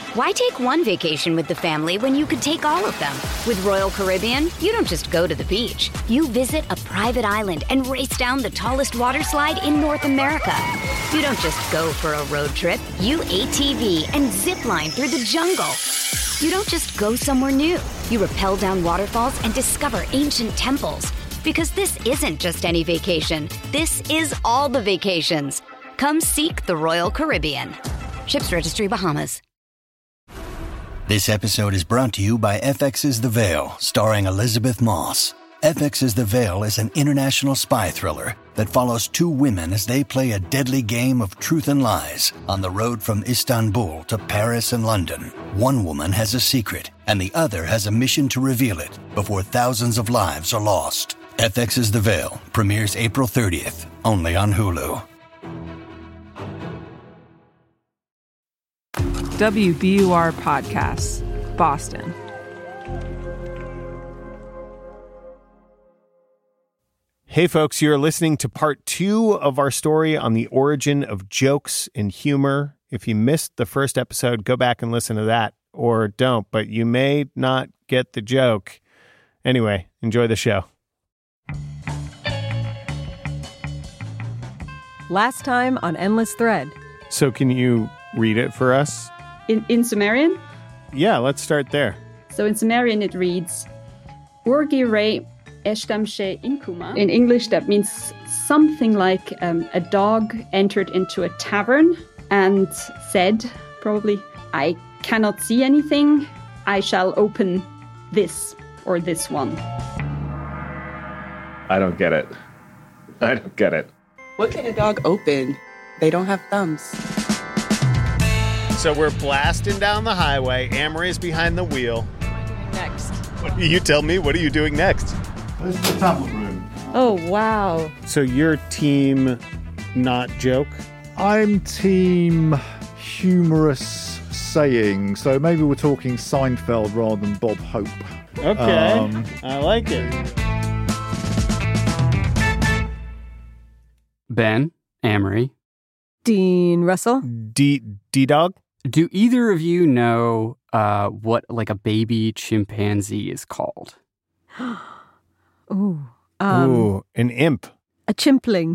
Why take one vacation with the family when you could take all of them? With Royal Caribbean, you don't just go to the beach. You visit a private island and race down the tallest water slide in North America. You don't just go for a road trip. You ATV and zip line through the jungle. You don't just go somewhere new. You rappel down waterfalls and discover ancient temples. Because this isn't just any vacation. This is all the vacations. Come seek the Royal Caribbean. Ships Registry, Bahamas. This episode is brought to you by FX's The Veil, starring Elizabeth Moss. FX's The Veil is an international spy thriller that follows two women as they play a deadly game of truth and lies on the road from Istanbul to Paris and London. One woman has a secret, and the other has a mission to reveal it before thousands of lives are lost. FX's The Veil premieres April 30th, only on Hulu. WBUR Podcasts, Boston. Hey folks, you're listening to part 2 of our story on the origin of jokes and humor. If you missed the first episode, go back and listen to that, or don't, but you may not get the joke. Anyway, enjoy the show. Last time on Endless Thread. So can you read it for us? In Sumerian? Yeah, let's start there. So in Sumerian it reads, Urgi Re Eshtamshe Inkuma. In English that means something like a dog entered into a tavern and said, probably, I cannot see anything, I shall open this or this one. I don't get it. What can a dog open? They don't have thumbs. So we're blasting down the highway. Amory's behind the wheel. What am I doing next? You tell me, what are you doing next? Where's the tablet room? Oh, wow. So you're team not joke? I'm team humorous saying, so maybe we're talking Seinfeld rather than Bob Hope. Okay, I like it. Ben, Amory. Dean Russell. D-Dog? Do either of you know what like a baby chimpanzee is called? Ooh. Ooh, an imp. A chimpling.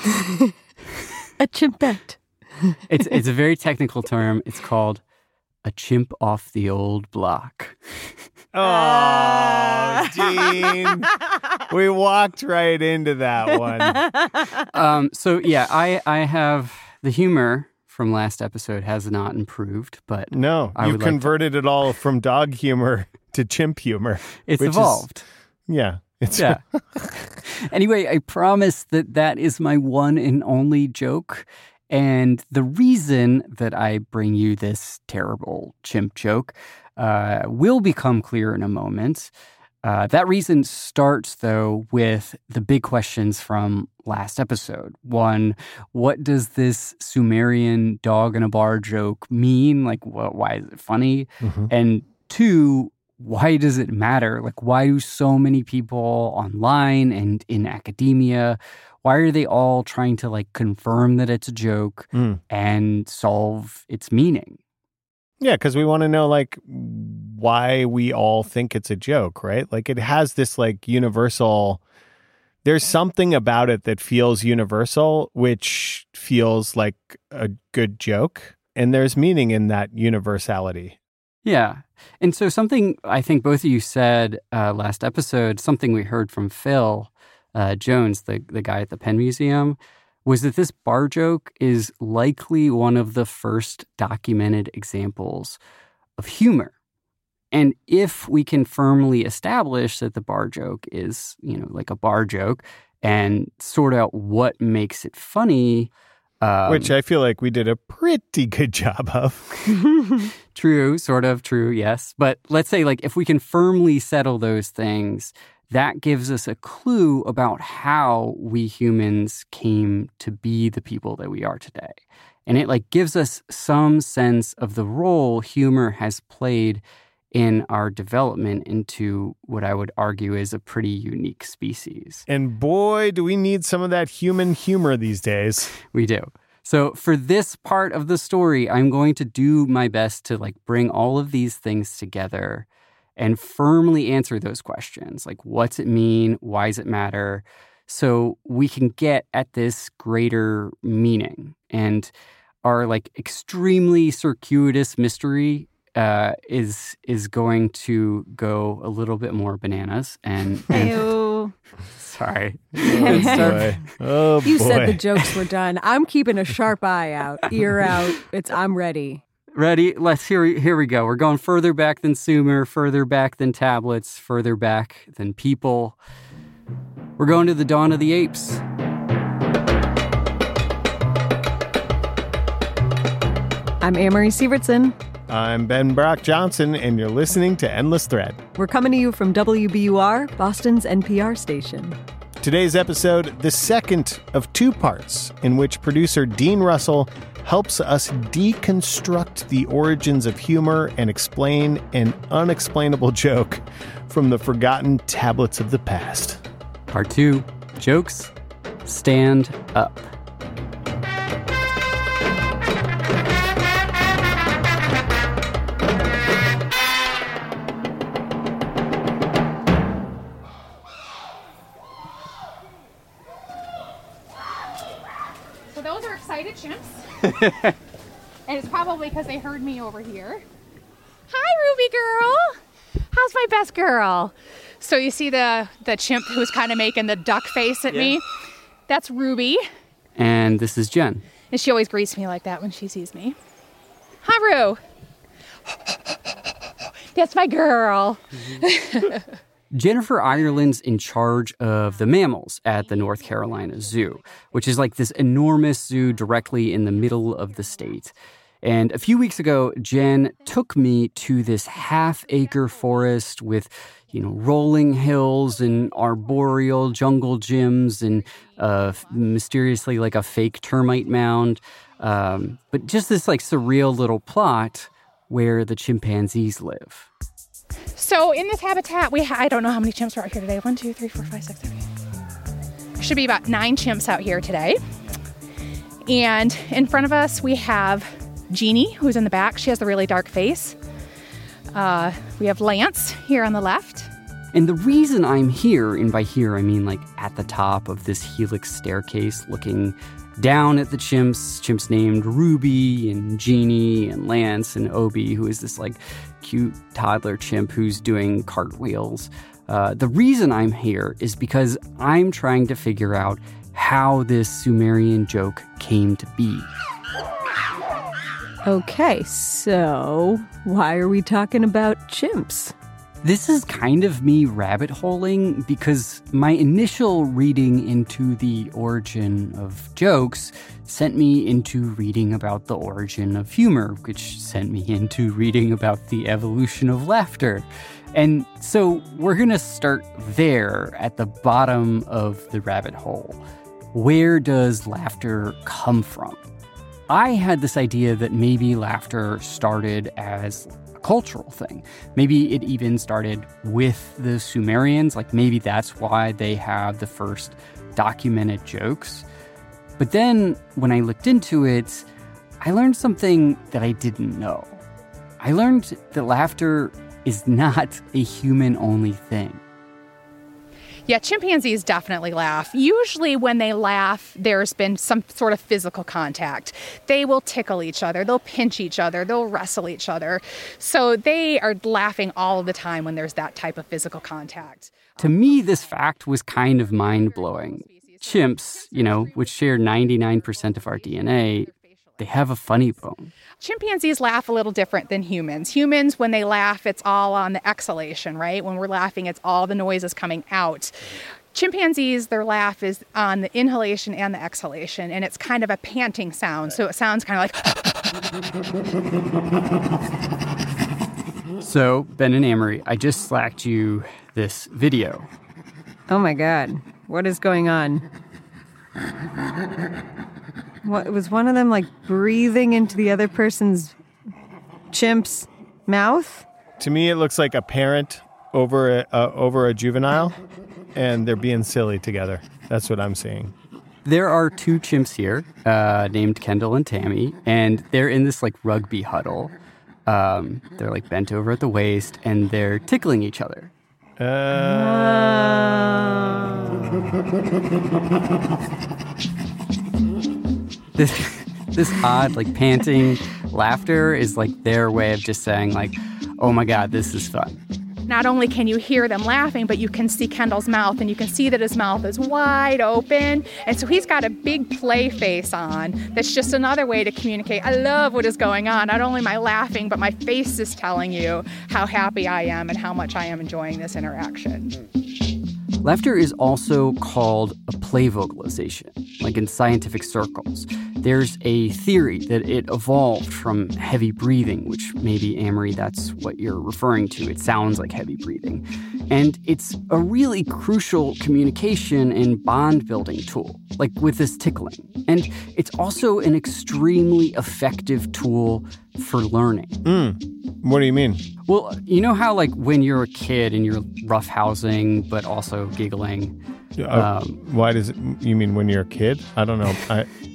A chimpette. It's a very technical term. It's called a chimp off the old block. Oh, Dean. We walked right into that one. So yeah, I have the humor from last episode has not improved, but no, you converted it all from dog humor to chimp humor. It's evolved. Yeah. Anyway, I promise that is my one and only joke. And the reason that I bring you this terrible chimp joke will become clear in a moment. That reason starts, though, with the big questions from last episode. One, what does this Sumerian dog in a bar joke mean? Like, why is it funny? Mm-hmm. And two, why does it matter? Like, why do so many people online and in academia, why are they all trying to, like, confirm that it's a joke and solve its meaning? Yeah, because we want to know, like, why we all think it's a joke, right? Like, it has this, like, universal... There's something about it that feels universal, which feels like a good joke. And there's meaning in that universality. Yeah. And so something I think both of you said last episode, something we heard from Phil Jones, the guy at the Penn Museum, was that this bar joke is likely one of the first documented examples of humor. And if we can firmly establish that the bar joke is, like a bar joke and sort out what makes it funny... which I feel like we did a pretty good job of. True, sort of true, yes. But let's say, like, if we can firmly settle those things, that gives us a clue about how we humans came to be the people that we are today. And it, like, gives us some sense of the role humor has played in our development into what I would argue is a pretty unique species. And boy, do we need some of that human humor these days. We do. So for this part of the story, I'm going to do my best to bring all of these things together and firmly answer those questions. What's it mean? Why does it matter? So we can get at this greater meaning. And our extremely circuitous mystery is going to go a little bit more bananas. And sorry. Oh, boy. You said the jokes were done. I'm keeping a sharp eye out, ear out. I'm ready. Ready? Here we go. We're going further back than Sumer, further back than tablets, further back than people. We're going to the dawn of the apes. I'm Amory Sievertson. I'm Ben Brock Johnson, and you're listening to Endless Thread. We're coming to you from WBUR, Boston's NPR station. Today's episode, the second of two parts, in which producer Dean Russell helps us deconstruct the origins of humor and explain an unexplainable joke from the forgotten tablets of the past. Part 2, jokes stand up. So those are excited chimps. And it's probably because they heard me over here. Hi, Ruby girl. How's my best girl? So you see the chimp who's kind of making the duck face at me? That's Ruby. And this is Jen. And she always greets me like that when she sees me. Hi, Ru. That's my girl. Jennifer Ireland's in charge of the mammals at the North Carolina Zoo, which is this enormous zoo directly in the middle of the state. And a few weeks ago, Jen took me to this half-acre forest with, rolling hills and arboreal jungle gyms and mysteriously a fake termite mound. But just this surreal little plot where the chimpanzees live. So in this habitat, I don't know how many chimps are out here today. 1, 2, 3, 4, 5, 6, 7, 8. Should be about 9 chimps out here today. And in front of us, we have Jeannie, who's in the back. She has the really dark face. We have Lance here on the left. And the reason I'm here, and by here I mean at the top of this helix staircase looking down at the chimps named Ruby and Jeannie and Lance and Obi, who is this cute toddler chimp who's doing cartwheels. The reason I'm here is because I'm trying to figure out how this Sumerian joke came to be. Okay, so why are we talking about chimps? This is kind of me rabbit-holing because my initial reading into the origin of jokes sent me into reading about the origin of humor, which sent me into reading about the evolution of laughter. And so we're going to start there at the bottom of the rabbit hole. Where does laughter come from? I had this idea that maybe laughter started as cultural thing. Maybe it even started with the Sumerians, maybe that's why they have the first documented jokes. But then when I looked into it, I learned something that I didn't know. I learned that laughter is not a human-only thing. Yeah, chimpanzees definitely laugh. Usually when they laugh, there's been some sort of physical contact. They will tickle each other, they'll pinch each other, they'll wrestle each other. So they are laughing all of the time when there's that type of physical contact. To me, this fact was kind of mind-blowing. Chimps, which share 99% of our DNA, they have a funny bone. Chimpanzees laugh a little different than humans. Humans, when they laugh, it's all on the exhalation, right? When we're laughing, it's all the noises coming out. Chimpanzees, their laugh is on the inhalation and the exhalation, and it's kind of a panting sound. So it sounds kind of like... So, Ben and Amory, I just slacked you this video. Oh my God. What is going on? What, was one of them breathing into the other person's chimp's mouth? To me, it looks like a parent over a juvenile, and they're being silly together. That's what I'm seeing. there are two chimps here named Kendall and Tammy, and they're in this like rugby huddle. They're like bent over at the waist, and they're tickling each other. This odd, like, panting laughter is like their way of just saying, like, oh my God, this is fun. Not only can you hear them laughing, but you can see Kendall's mouth, and you can see that his mouth is wide open. And so he's got a big play face on. That's just another way to communicate. I love what is going on. Not only am I laughing, but my face is telling you how happy I am and how much I am enjoying this interaction. Laughter is also called a play vocalization, like in scientific circles. There's a theory that it evolved from heavy breathing, which maybe, Amory, that's what you're referring to. It sounds like heavy breathing. And it's a really crucial communication and bond-building tool, like with this tickling. And it's also an extremely effective tool for learning. What do you mean? Well, you know how, like, when you're a kid and you're roughhousing but also giggling? Why does it... You mean when you're a kid? I don't know.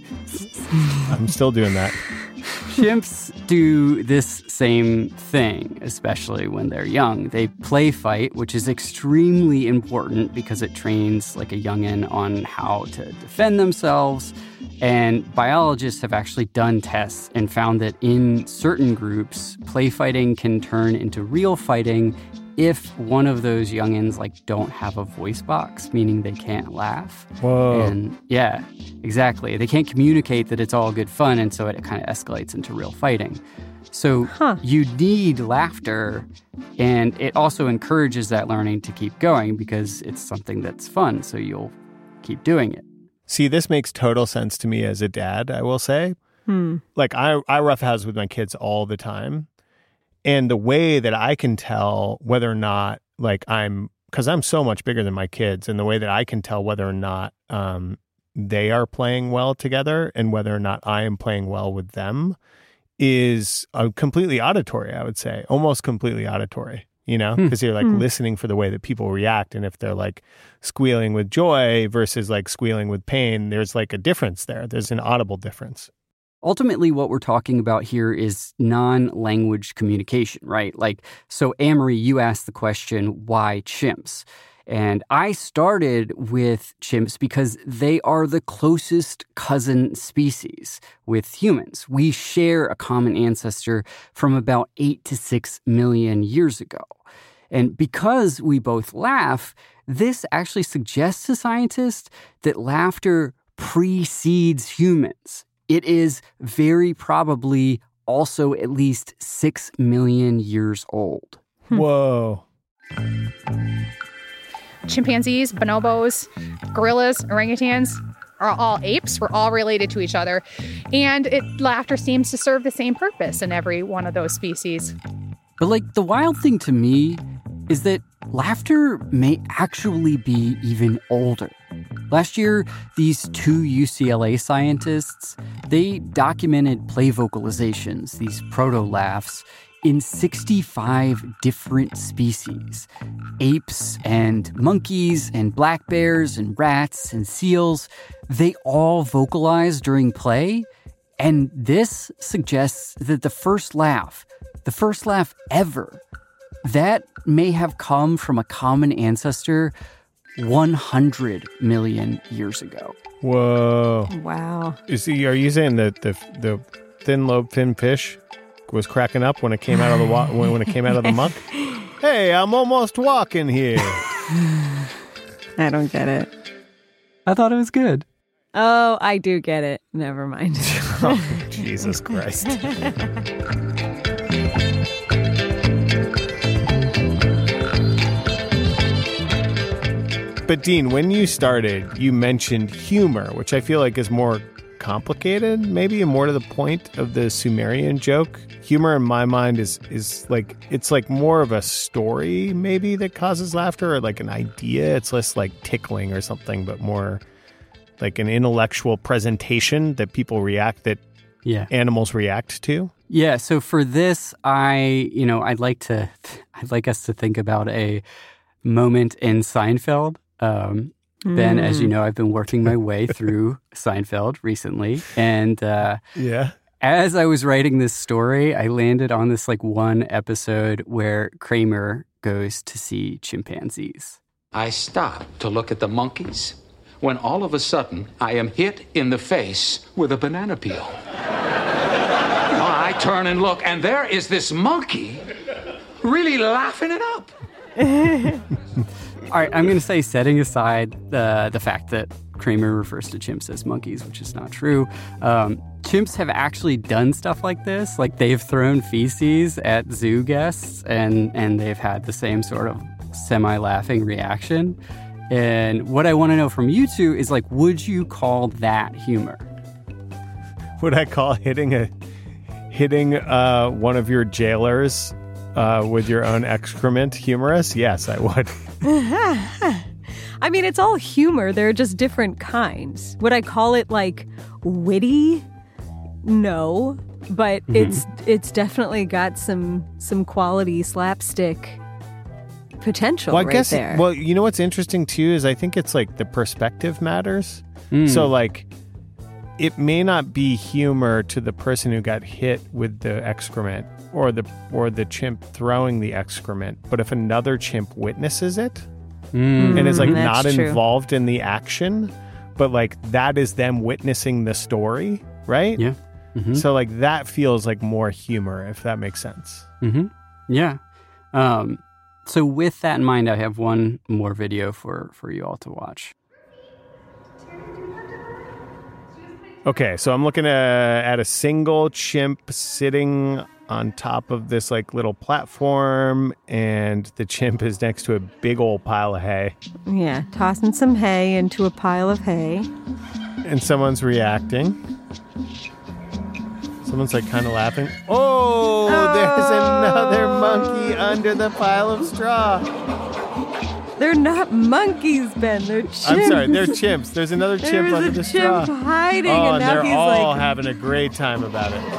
I'm still doing that. Chimps do this same thing, especially when they're young. They play fight, which is extremely important because it trains like a youngin' on how to defend themselves. And biologists have actually done tests and found that in certain groups, play fighting can turn into real fighting if one of those youngins like don't have a voice box, meaning they can't laugh. Whoa. And yeah, exactly. They can't communicate that it's all good fun, and so it kind of escalates into real fighting. So you need laughter, and it also encourages that learning to keep going because it's something that's fun, so you'll keep doing it. See, this makes total sense to me as a dad, I will say. Like, I roughhouse with my kids all the time. And the way that I can tell whether or not, like, because I'm so much bigger than my kids, and the way that I can tell whether or not they are playing well together and whether or not I am playing well with them is completely auditory, I would say, almost completely auditory, you know, because you're like listening for the way that people react. And if they're like squealing with joy versus like squealing with pain, there's like a difference there. There's an audible difference. Ultimately, what we're talking about here is non-language communication, right? Like, so Amory, you asked the question, why chimps? And I started with chimps because they are the closest cousin species with humans. We share a common ancestor from about 8 to 6 million years ago. And because we both laugh, this actually suggests to scientists that laughter precedes humans. It is very probably also at least 6 million years old. Whoa. Chimpanzees, bonobos, gorillas, orangutans are all apes. We're all related to each other. And laughter seems to serve the same purpose in every one of those species. But like, the wild thing to me is that laughter may actually be even older. Last year, these two UCLA scientists, they documented play vocalizations, these proto-laughs, in 65 different species. Apes and monkeys and black bears and rats and seals, they all vocalize during play. And this suggests that the first laugh ever, that may have come from a common ancestor 100 million years ago. Whoa. Wow. Are you saying that the thin lobe fin fish was cracking up when it came out of the when it came out of the muck? Hey, I'm almost walking here. I don't get it. I thought it was good. Oh, I do get it. Never mind. Oh, Jesus Christ. But Dean, when you started, you mentioned humor, which I feel like is more complicated, maybe, and more to the point of the Sumerian joke. Humor in my mind is like, it's like more of a story maybe that causes laughter, or like an idea. It's less like tickling or something, but more like an intellectual presentation that people react, that animals react to. Yeah. So for this, I'd like us to think about a moment in Seinfeld. Ben, as you know, I've been working my way through Seinfeld recently. And as I was writing this story, I landed on this one episode where Kramer goes to see chimpanzees. I stop to look at the monkeys when all of a sudden I am hit in the face with a banana peel. I turn and look, and there is this monkey really laughing it up. All right, I'm going to say, setting aside the fact that Kramer refers to chimps as monkeys, which is not true, chimps have actually done stuff like this. Like, they've thrown feces at zoo guests, and they've had the same sort of semi-laughing reaction. And what I want to know from you two is, would you call that humor? Would I call hitting one of your jailers with your own excrement humorous? Yes, I would. I mean, it's all humor. There are just different kinds. Would I call it witty? No, but it's definitely got some quality slapstick potential there. Well, you know what's interesting too is I think it's the perspective matters. So it may not be humor to the person who got hit with the excrement or the chimp throwing the excrement, but if another chimp witnesses it and is not involved in the action, but that is them witnessing the story, right? Yeah. Mm-hmm. So that feels more humor, if that makes sense. Mm-hmm. Yeah. So with that in mind, I have one more video for you all to watch. Okay, so I'm looking at a single chimp sitting on top of this little platform, and the chimp is next to a big old pile of hay. Yeah, tossing some hay into a pile of hay. And someone's reacting. Someone's kind of laughing. Oh, there's another monkey under the pile of straw. They're not monkeys, Ben. They're chimps. I'm sorry, they're chimps. There's another chimp under the straw. There's a chimp hiding, and now they're he's all having a great time about it.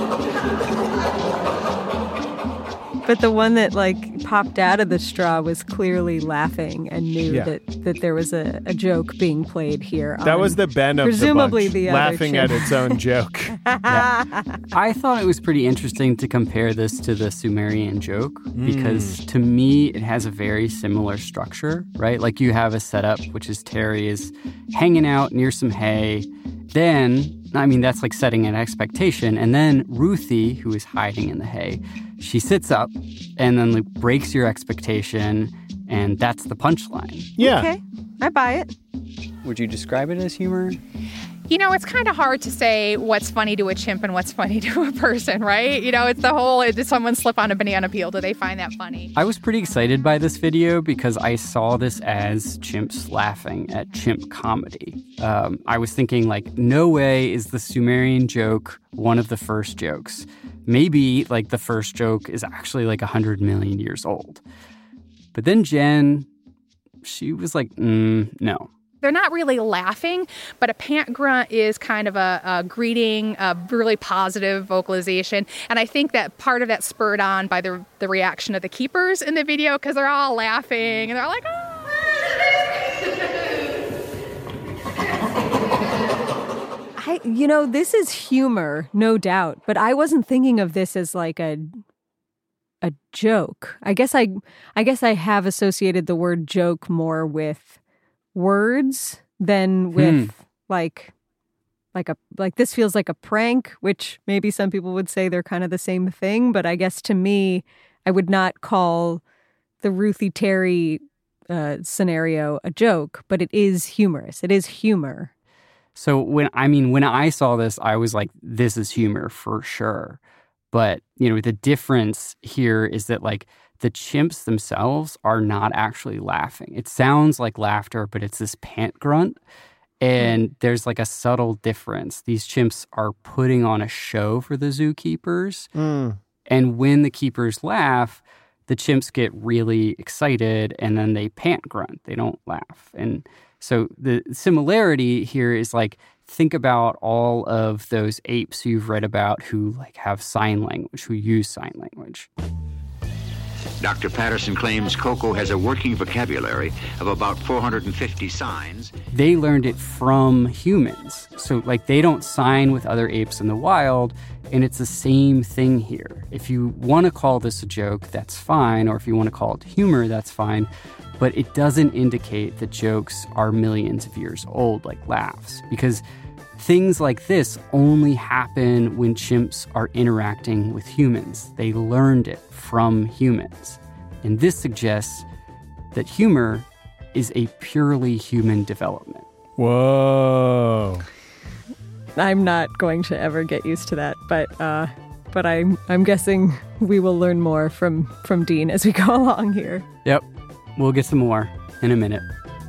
But the one that popped out of the straw was clearly laughing and knew that there was a joke being played here. That was the Ben of presumably the bunch, laughing at its own joke. I thought it was pretty interesting to compare this to the Sumerian joke because to me it has a very similar structure, right? You have a setup, which is Terry is hanging out near some hay. Then, that's setting an expectation. And then Ruthie, who is hiding in the hay, she sits up and then breaks your expectation, and that's the punchline. Yeah. Okay, I buy it. Would you describe it as humor? It's kind of hard to say what's funny to a chimp and what's funny to a person, right? It's the whole, did someone slip on a banana peel? Do they find that funny? I was pretty excited by this video because I saw this as chimps laughing at chimp comedy. I was thinking, no way is the Sumerian joke one of the first jokes. Maybe, the first joke is actually 100 million years old. But then Jen, she was no. They're not really laughing, but a pant grunt is kind of a greeting, a really positive vocalization. And I think that part of that spurred on by the reaction of the keepers in the video, because they're all laughing and they're like, oh. This is humor, no doubt, but I wasn't thinking of this as a joke. I guess I have associated the word joke more with words than with this feels like a prank, which maybe some people would say they're kind of the same thing, but I guess to me, I would not call the Ruthie Terry scenario a joke, but it is humorous. It is humor. So when I saw this, I was like, this is humor for sure. But, the difference here is that the chimps themselves are not actually laughing. It sounds like laughter, but it's this pant grunt. And there's a subtle difference. These chimps are putting on a show for the zookeepers. And when the keepers laugh, the chimps get really excited and then they pant grunt. They don't laugh. And so the similarity here is think about all of those apes you've read about who have sign language, who use sign language. Dr. Patterson claims Coco has a working vocabulary of about 450 signs. They learned it from humans. So, they don't sign with other apes in the wild, and it's the same thing here. If you want to call this a joke, that's fine, or if you want to call it humor, that's fine. But it doesn't indicate that jokes are millions of years old, like laughs, because things like this only happen when chimps are interacting with humans. They learned it from humans. And this suggests that humor is a purely human development. Whoa. I'm not going to ever get used to that, but I'm guessing we will learn more from Dean as we go along here. Yep. We'll get some more in a minute.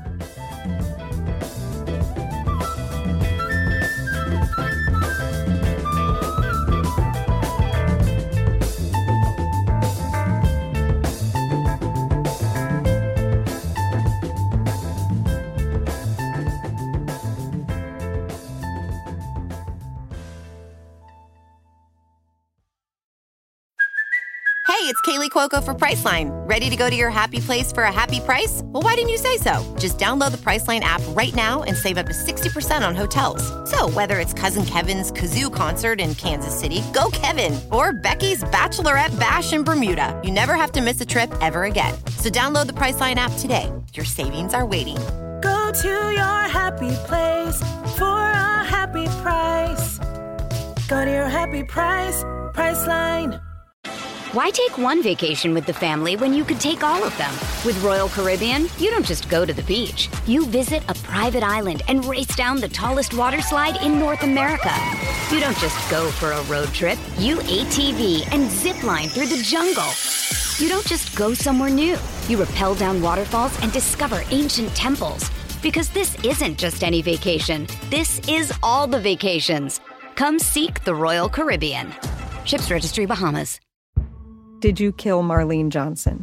It's Kaylee Cuoco for Priceline. Ready to go to your happy place for a happy price? Well, why didn't you say so? Just download the Priceline app right now and save up to 60% on hotels. So whether it's Cousin Kevin's Kazoo Concert in Kansas City, go Kevin, or Becky's Bachelorette Bash in Bermuda, you never have to miss a trip ever again. So download the Priceline app today. Your savings are waiting. Go to your happy place for a happy price. Go to your happy price, Priceline. Why take one vacation with the family when you could take all of them? With Royal Caribbean, you don't just go to the beach. You visit a private island and race down the tallest water slide in North America. You don't just go for a road trip. You ATV and zip line through the jungle. You don't just go somewhere new. You rappel down waterfalls and discover ancient temples. Because this isn't just any vacation. This is all the vacations. Come seek the Royal Caribbean. Ships Registry, Bahamas. Did you kill Marlene Johnson?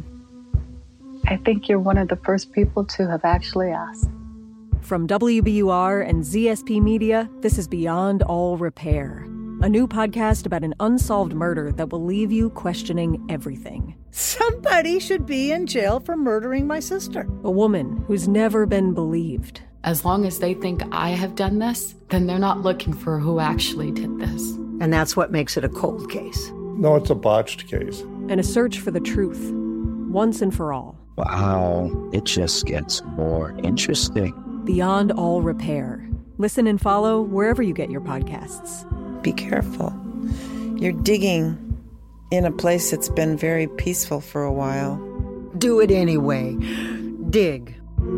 I think you're one of the first people to have actually asked. From WBUR and ZSP Media, this is Beyond All Repair, a new podcast about an unsolved murder that will leave you questioning everything. Somebody should be in jail for murdering my sister. A woman who's never been believed. As long as they think I have done this, then they're not looking for who actually did this. And that's what makes it a cold case. No, it's a botched case. And a search for the truth, once and for all. Wow, it just gets more interesting. Beyond All Repair. Listen and follow wherever you get your podcasts. Be careful. You're digging in a place that's been very peaceful for a while. Do it anyway. Dig.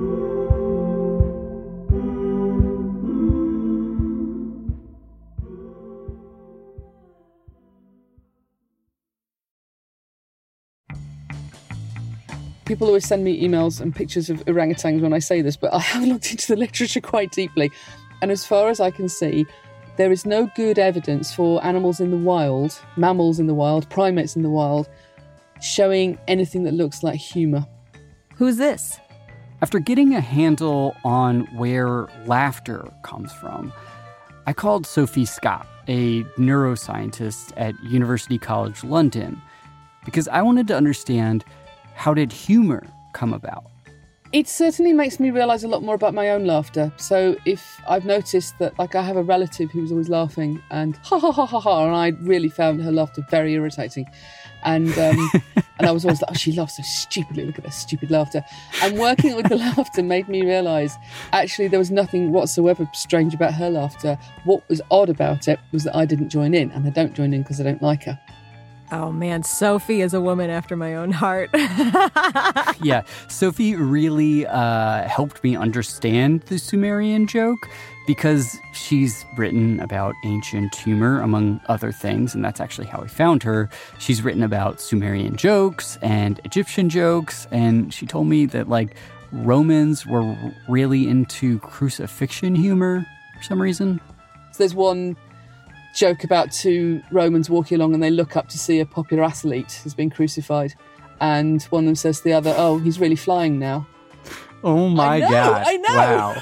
People always send me emails and pictures of orangutans when I say this, but I have looked into the literature quite deeply. And as far as I can see, there is no good evidence for animals in the wild, mammals in the wild, primates in the wild, showing anything that looks like humour. Who's this? After getting a handle on where laughter comes from, I called Sophie Scott, a neuroscientist at University College London, because I wanted to understand, how did humor come about? It certainly makes me realise a lot more about my own laughter. So if I've noticed that, I have a relative who was always laughing and ha ha ha ha ha, and I really found her laughter very irritating. And and I was always like, oh, she laughs so stupidly, look at her stupid laughter. And working with the laughter made me realise, actually, there was nothing whatsoever strange about her laughter. What was odd about it was that I didn't join in, and I don't join in because I don't like her. Oh man, Sophie is a woman after my own heart. Yeah, Sophie really helped me understand the Sumerian joke because she's written about ancient humor, among other things, and that's actually how I found her. She's written about Sumerian jokes and Egyptian jokes, and she told me that, Romans were really into crucifixion humor for some reason. So there's one joke about two Romans walking along and they look up to see a popular athlete who's been crucified, and one of them says to the other, oh, he's really flying now. Oh my God. I know. Wow.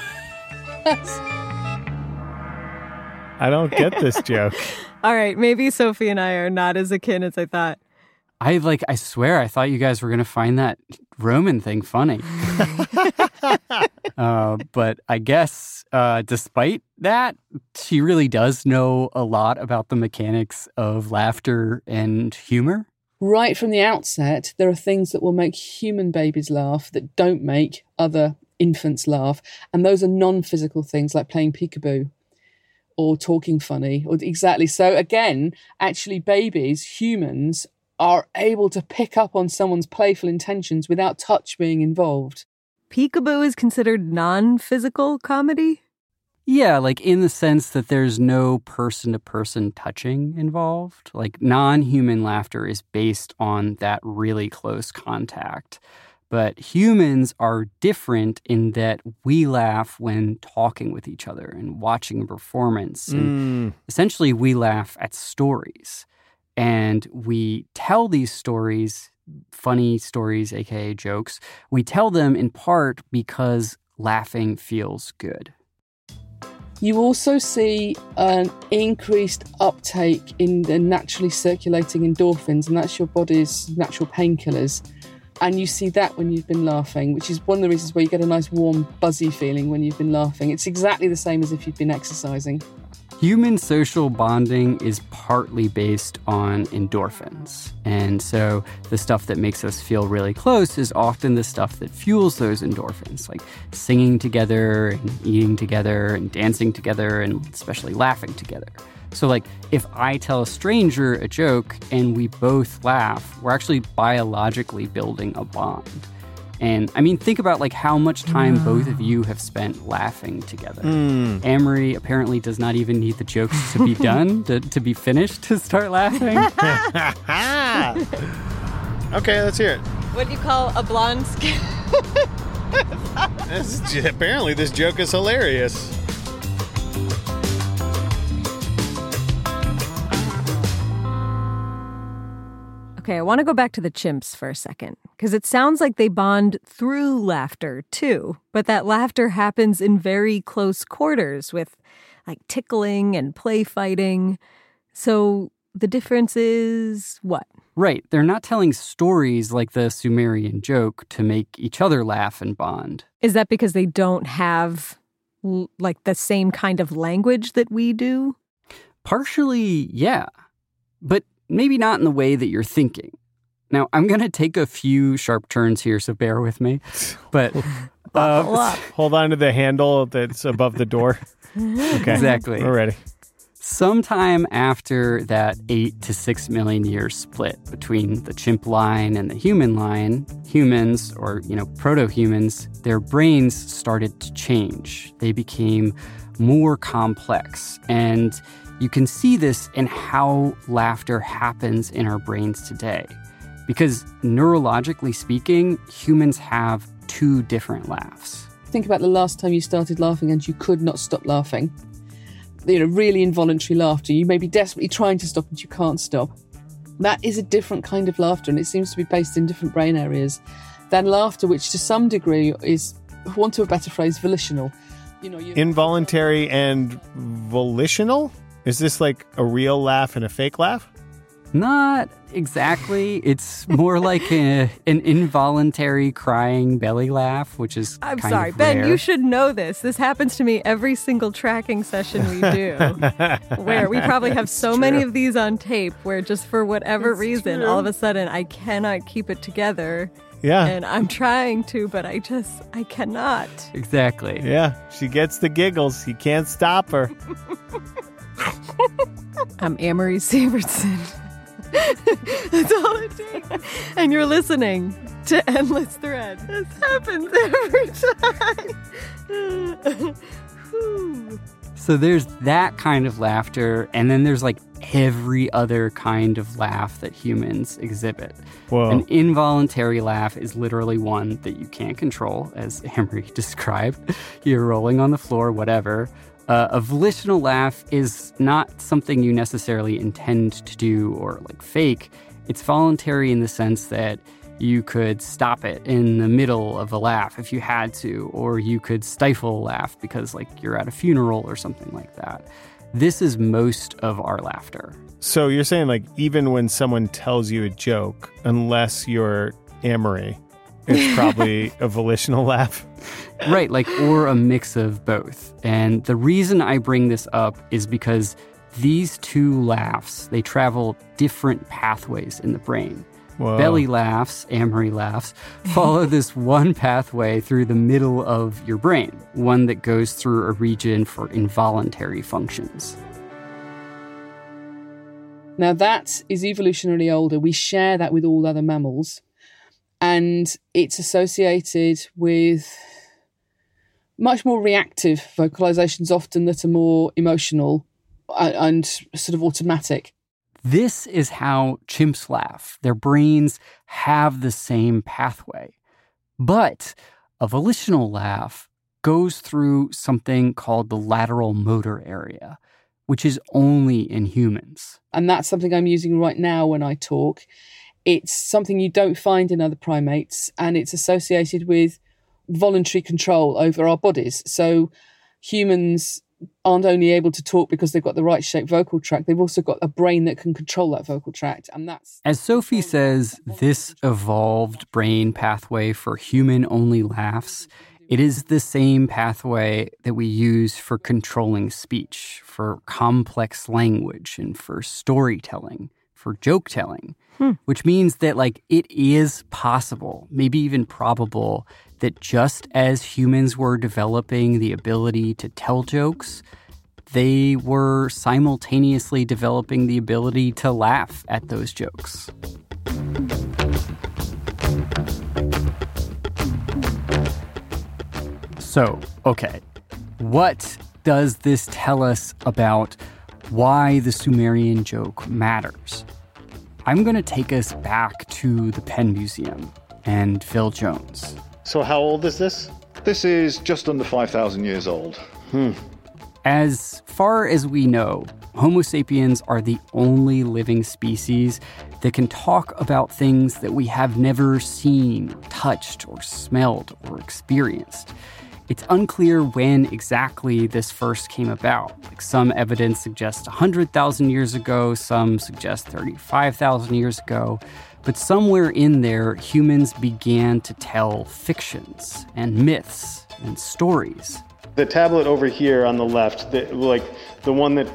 I don't get this joke. All right, maybe Sophie and I are not as akin as I thought. I swear, I thought you guys were going to find that Roman thing funny. But I guess despite that, she really does know a lot about the mechanics of laughter and humor. Right from the outset, there are things that will make human babies laugh that don't make other infants laugh. And those are non-physical things like playing peekaboo or talking funny. Or exactly. So again, actually babies, humans, are able to pick up on someone's playful intentions without touch being involved. Peekaboo is considered non-physical comedy? Yeah, like in the sense that there's no person-to-person touching involved. Like non-human laughter is based on that really close contact. But humans are different in that we laugh when talking with each other and watching a performance. And essentially, we laugh at stories. And we tell these stories, funny stories, aka jokes, we tell them in part because laughing feels good. You also see an increased uptake in the naturally circulating endorphins, and that's your body's natural painkillers. And you see that when you've been laughing, which is one of the reasons why you get a nice warm, buzzy feeling when you've been laughing. It's exactly the same as if you've been exercising. Human social bonding is partly based on endorphins. And so the stuff that makes us feel really close is often the stuff that fuels those endorphins, like singing together and eating together and dancing together and especially laughing together. So like if I tell a stranger a joke and we both laugh, we're actually biologically building a bond. And I mean, think about like how much time both of you have spent laughing together. Amory apparently does not even need the jokes to be done, to be finished, to start laughing. Okay, let's hear it. What do you call a blonde skin? Apparently this joke is hilarious. Okay, I want to go back to the chimps for a second, because it sounds like they bond through laughter, too. But that laughter happens in very close quarters with, like, tickling and play fighting. So the difference is what? Right. They're not telling stories like the Sumerian joke to make each other laugh and bond. Is that because they don't have, like, the same kind of language that we do? Partially, yeah. But maybe not in the way that you're thinking. Now, I'm going to take a few sharp turns here, so bear with me. But hold on to the handle that's above the door. Okay. Exactly. We're ready. Sometime after that 8 to 6 million year split between the chimp line and the human line, humans, or, proto-humans, their brains started to change. They became more complex. And you can see this in how laughter happens in our brains today. Because neurologically speaking, humans have two different laughs. Think about the last time you started laughing and you could not stop laughing. Really involuntary laughter. You may be desperately trying to stop but you can't stop. That is a different kind of laughter, and it seems to be based in different brain areas than laughter, which to some degree is, for want of a better phrase, volitional. Involuntary and volitional? Is this like a real laugh and a fake laugh? Not exactly. It's more like an involuntary crying belly laugh, which is I'm kind sorry, of Ben, rare. you should know this. This happens to me every single tracking session we do, where we probably have so many of these on tape where just for whatever reason, all of a sudden I cannot keep it together. Yeah. And I'm trying to, but I cannot. Exactly. Yeah, she gets the giggles. You can't stop her. I'm Amory Sievertson. That's all it takes. And you're listening to Endless Thread. This happens every time. So there's that kind of laughter, and then there's like every other kind of laugh that humans exhibit. Whoa. An involuntary laugh is literally one that you can't control, as Amory described. You're rolling on the floor, whatever. A volitional laugh is not something you necessarily intend to do or like fake. It's voluntary in the sense that you could stop it in the middle of a laugh if you had to, or you could stifle a laugh because like you're at a funeral or something like that. This is most of our laughter. So you're saying, like, even when someone tells you a joke, unless you're Amory, it's probably a volitional laugh? Right, like, or a mix of both. And the reason I bring this up is because these two laughs, they travel different pathways in the brain. Whoa. Belly laughs, Amory laughs, follow this one pathway through the middle of your brain, one that goes through a region for involuntary functions. Now that is evolutionarily older. We share that with all other mammals. And it's associated with much more reactive vocalizations, often that are more emotional and sort of automatic. This is how chimps laugh. Their brains have the same pathway. But a volitional laugh goes through something called the lateral motor area, which is only in humans. And that's something I'm using right now when I talk. It's something you don't find in other primates, and it's associated with voluntary control over our bodies. So humans aren't only able to talk because they've got the right shaped vocal tract, they've also got a brain that can control that vocal tract. And that's... As Sophie says, this evolved brain pathway for human-only laughs, it is the same pathway that we use for controlling speech, for complex language, and for storytelling, for joke telling. Which means that, like, it is possible, maybe even probable, that just as humans were developing the ability to tell jokes, they were simultaneously developing the ability to laugh at those jokes. So, okay, what does this tell us about why the Sumerian joke matters? I'm going to take us back to the Penn Museum and Phil Jones. So how old is this? This is just under 5,000 years old. As far as we know, Homo sapiens are the only living species that can talk about things that we have never seen, touched, or smelled, or experienced. It's unclear when exactly this first came about. Like, some evidence suggests 100,000 years ago, some suggest 35,000 years ago. But somewhere in there, humans began to tell fictions and myths and stories. The tablet over here on the left, the one that,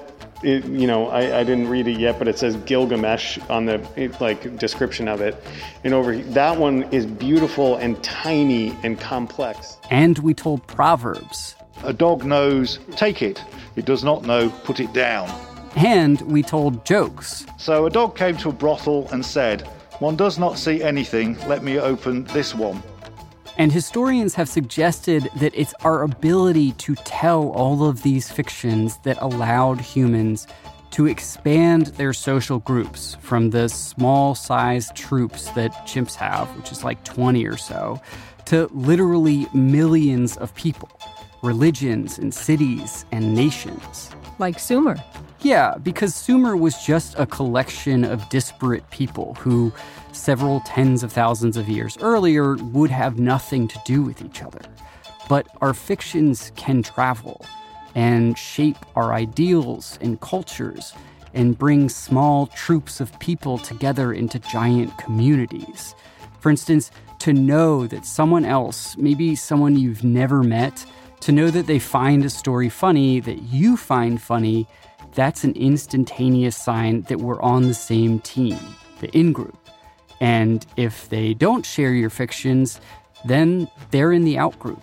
I didn't read it yet, but it says Gilgamesh on the description of it. And over that one is beautiful and tiny and complex. And we told proverbs. A dog knows, take it. It does not know, put it down. And we told jokes. So a dog came to a brothel and said, one does not see anything, let me open this one. And historians have suggested that it's our ability to tell all of these fictions that allowed humans to expand their social groups from the small-sized troops that chimps have, which is like 20 or so, to literally millions of people, religions and cities and nations. Like Sumer. Yeah, because Sumer was just a collection of disparate people who, several tens of thousands of years earlier, would have nothing to do with each other. But our fictions can travel and shape our ideals and cultures and bring small troops of people together into giant communities. For instance, to know that someone else, maybe someone you've never met, to know that they find a story funny that you find funny, that's an instantaneous sign that we're on the same team, the in-group. And if they don't share your fictions, then they're in the out-group.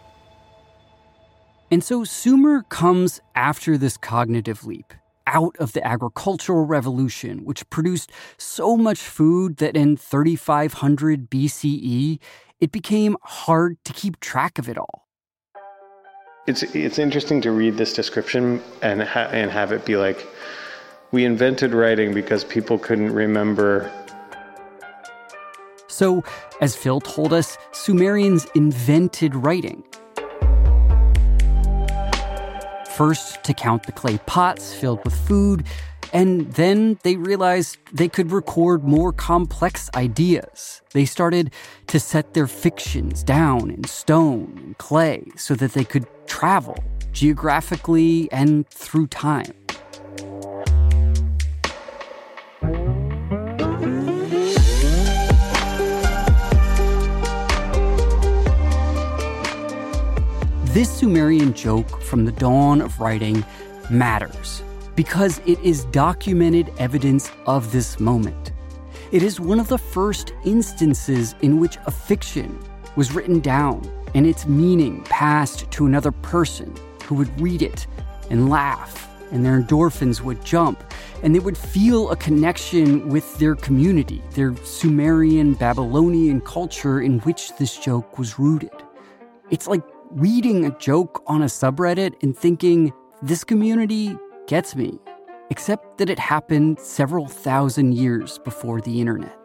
And so Sumer comes after this cognitive leap, out of the agricultural revolution, which produced so much food that in 3500 BCE, it became hard to keep track of it all. It's interesting to read this description and have it be like, we invented writing because people couldn't remember. So, as Phil told us, Sumerians invented writing. First to count the clay pots filled with food, and then they realized they could record more complex ideas. They started to set their fictions down in stone and clay so that they could travel geographically and through time. This Sumerian joke from the dawn of writing matters because it is documented evidence of this moment. It is one of the first instances in which a fiction was written down and its meaning passed to another person who would read it and laugh, and their endorphins would jump, and they would feel a connection with their community, their Sumerian Babylonian culture in which this joke was rooted. It's like reading a joke on a subreddit and thinking, this community gets me, except that it happened several thousand years before the internet.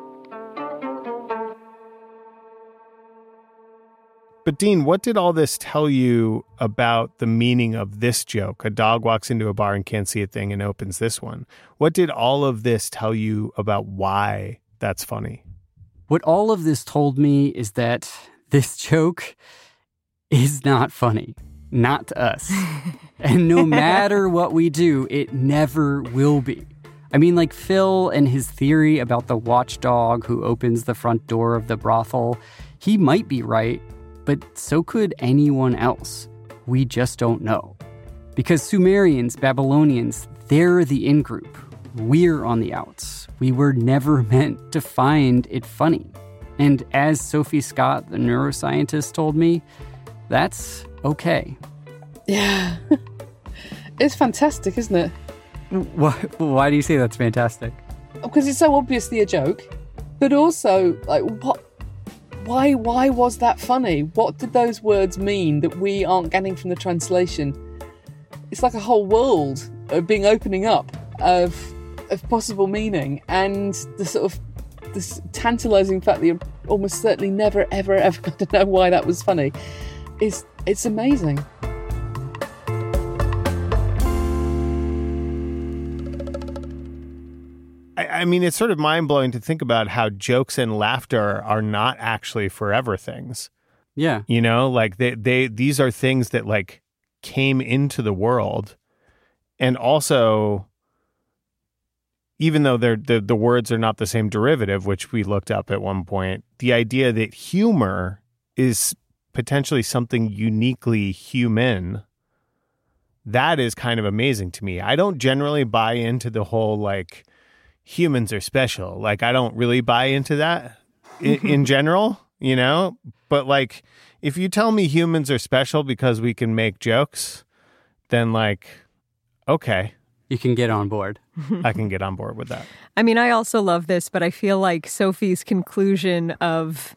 But Dean, what did all this tell you about the meaning of this joke? A dog walks into a bar and can't see a thing and opens this one. What did all of this tell you about why that's funny? What all of this told me is that this joke is not funny. Not to us. And no matter what we do, it never will be. I mean, like Phil and his theory about the watchdog who opens the front door of the brothel, he might be right, but so could anyone else. We just don't know. Because Sumerians, Babylonians, they're the in-group. We're on the outs. We were never meant to find it funny. And as Sophie Scott, the neuroscientist, told me, that's okay. Yeah. It's fantastic, isn't it? Why do you say that's fantastic? Because it's so obviously a joke, but also, like, what? Why was that funny? What did those words mean that we aren't getting from the translation? It's like a whole world of opening up of possible meaning, and the sort of this tantalising fact that you're almost certainly never, ever, ever going to know why that was funny. It's amazing. I mean, it's sort of mind-blowing to think about how jokes and laughter are not actually forever things. Yeah. You know, like these are things that like came into the world. And also, even though the words are not the same derivative, which we looked up at one point, the idea that humor is potentially something uniquely human, that is kind of amazing to me. I don't generally buy into the whole, like, humans are special. Like, I don't really buy into that in general, you know? But, like, if you tell me humans are special because we can make jokes, then, like, okay. You can get on board. I can get on board with that. I mean, I also love this, but I feel like Sophie's conclusion of,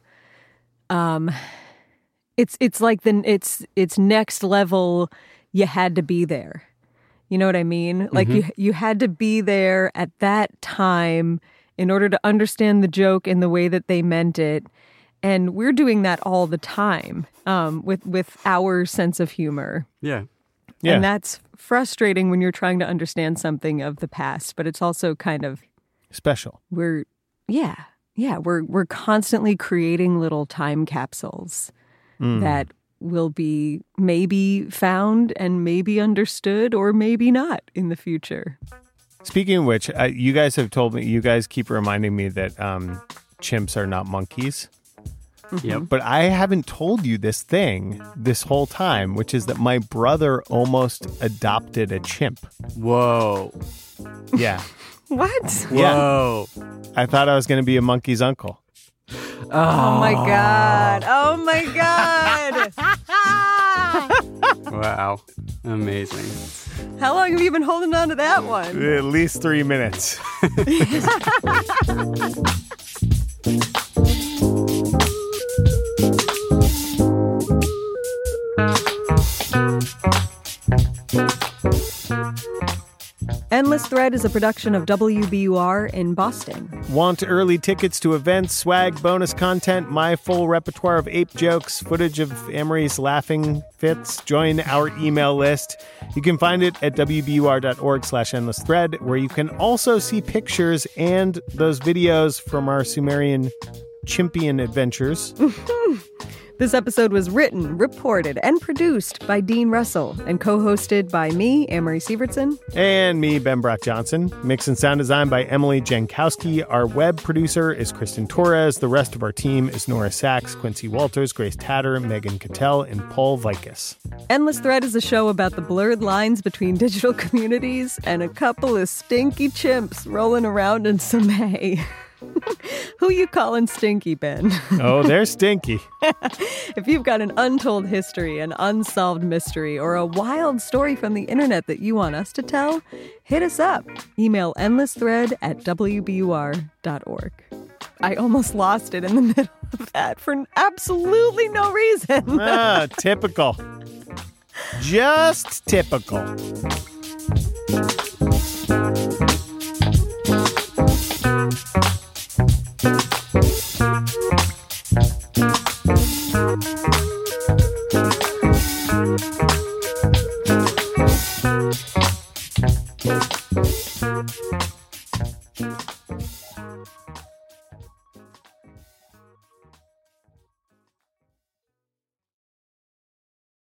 it's like it's next level. You had to be there. You know what I mean? Like you had to be there at that time in order to understand the joke in the way that they meant it. And we're doing that all the time with our sense of humor. Yeah. Yeah. And that's frustrating when you're trying to understand something of the past, but it's also kind of special. We're constantly creating little time capsules that will be maybe found and maybe understood or maybe not in the future. Speaking of which, you guys have told me, you guys keep reminding me that chimps are not monkeys. Yep. But I haven't told you this thing this whole time, which is that my brother almost adopted a chimp. Whoa. Yeah. What? Whoa. Yeah. I thought I was going to be a monkey's uncle. Oh my God. Oh my God. Wow. Amazing. How long have you been holding on to that one? At least 3 minutes. Endless Thread is a production of WBUR in Boston. Want early tickets to events, swag, bonus content, my full repertoire of ape jokes, footage of Amory's laughing fits? Join our email list. You can find it at wbur.org/endlessthread, where you can also see pictures and those videos from our Sumerian chimpian adventures. The This episode was written, reported, and produced by Dean Russell and co-hosted by me, Amory Sievertson. And me, Ben Brock Johnson. Mix and sound design by Emily Jankowski. Our web producer is Kristen Torres. The rest of our team is Nora Sachs, Quincy Walters, Grace Tatter, Megan Cattell, and Paul Vikas. Endless Thread is a show about the blurred lines between digital communities and a couple of stinky chimps rolling around in some hay. Who you calling stinky, Ben? Oh, they're stinky. If you've got an untold history, an unsolved mystery, or a wild story from the internet that you want us to tell, hit us up. Email endlessthread@wbur.org. I almost lost it in the middle of that for absolutely no reason. Typical. Just typical.